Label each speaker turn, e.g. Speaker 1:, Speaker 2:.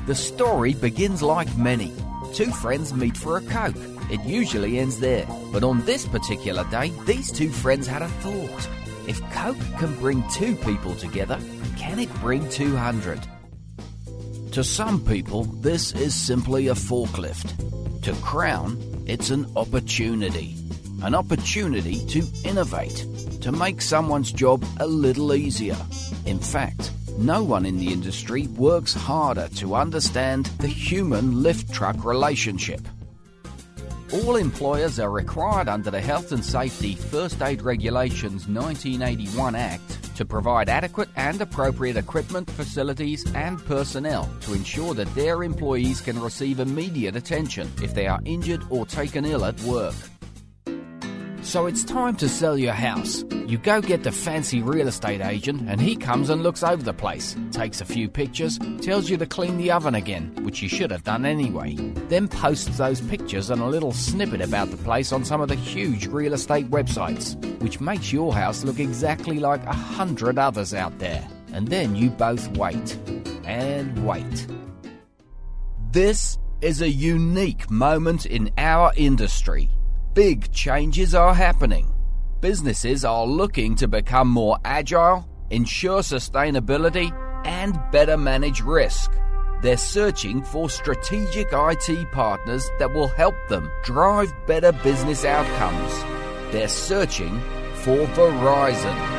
Speaker 1: The story begins like many. Two friends meet for a Coke. It usually ends there. But on this particular day, these two friends had a thought. If Coke can bring two people together, can it bring 200? To some people, this is simply a forklift. To Crown, it's an opportunity. An opportunity to innovate, to make someone's job a little easier. In fact, no one in the industry works harder to understand the human lift truck relationship. All employers are required under the Health and Safety First Aid Regulations 1981 Act to provide adequate and appropriate equipment, facilities and personnel to ensure that their employees can receive immediate attention if they are injured or taken ill at work. So it's time to sell your house. You go get the fancy real estate agent and he comes and looks over the place, takes a few pictures, tells you to clean the oven again, which you should have done anyway, then posts those pictures and a little snippet about the place on some of the huge real estate websites, which makes your house look exactly like 100 others out there. And then you both wait and wait. This is a unique moment in our industry. Big changes are happening. Businesses are looking to become more agile, ensure sustainability, and better manage risk. They're searching for strategic IT partners that will help them drive better business outcomes. They're searching for Verizon.